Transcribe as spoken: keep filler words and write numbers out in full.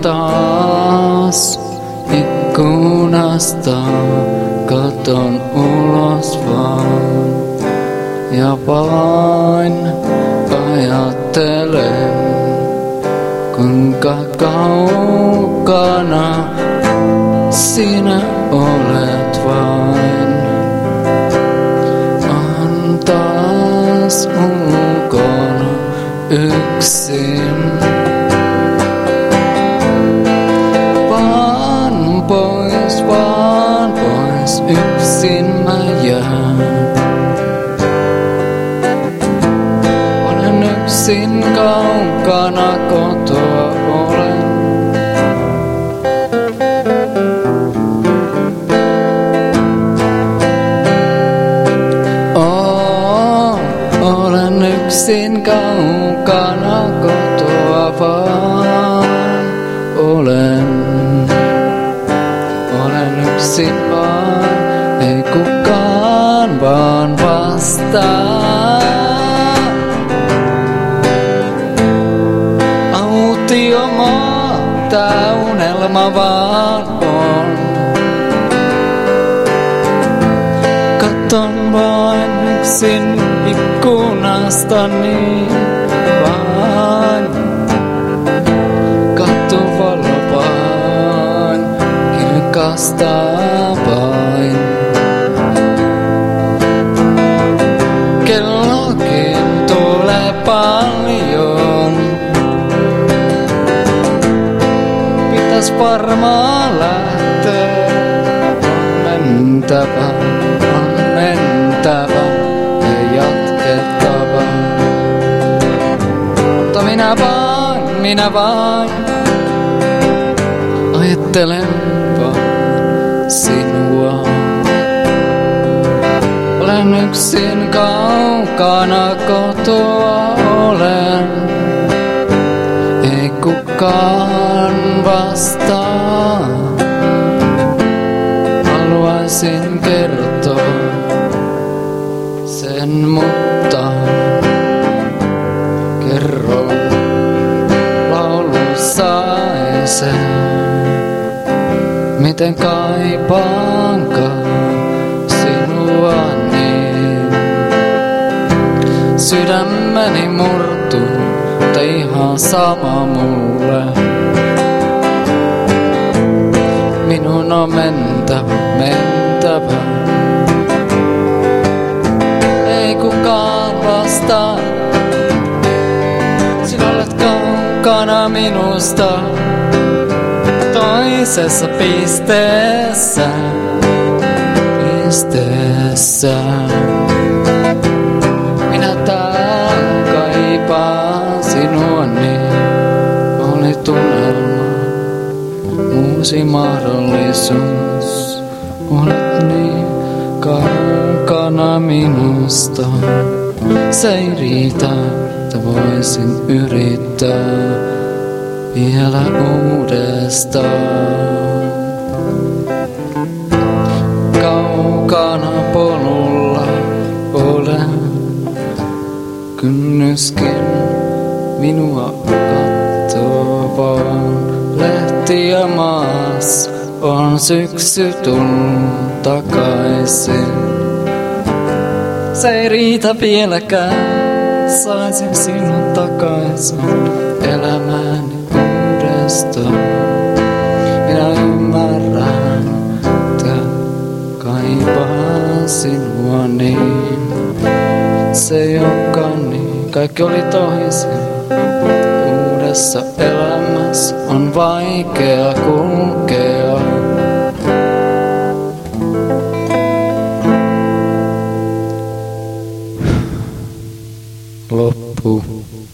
taas ikkunasta, katon ulos vaan ja vain ajattelen, kuinka kaukana sinä olet vain. On taas ulkona yksin. Vaan pois, vaan pois, yksin mä jään. Olen yksin kaukana kotoa olen. Oh, olen yksin kaukana kotoa vaan olen. Olen yksin vaan, ei kukaan vaan vastaa. Autiomaa, tää unelma vaan on. Katon vain yksin ikkunasta niin vain. Katuvalo vain, kirkastaa vain. Kellokin tulee paljon. Pitäis varmaan lähteä. On mentävä, on mentävä ja jatkettava. Mutta minä vain, minä vain ajattelen vaan sinua. Olen yksin kaukana kotoa olen. Ei kukaan vastaa. Haluaisin kertoa sen, mutta kerron laulussa ei se. Miten kaipaankaan sinua niin. Sydämeni murtuu, mutta ihan sama mulle. Minun on mentävä, mentävä. Ei kukaan vastaa. Sinä olet kaukana minusta. Toisessa pisteessä, pisteessä. Minä täällä kaipaan sinua niin. Oli tunnelma, uusi mahdollisuus. Olet niin kaukana minusta. Se ei riitä, että voisin yrittää vielä uudestaan. Kaukana polulla olen, kynnyskin minua kattoo vaan. Lehti ja maas on syksy tullut takaisin. Se ei riitä vieläkään, saisin sinut takaisin elämääni uudestaan. Minä ymmärrän, että kaipaan sinua niin. Se ei olekaan niin, kaikki oli toisin. Uudessa elämässä on vaikea kulkea. Loppu.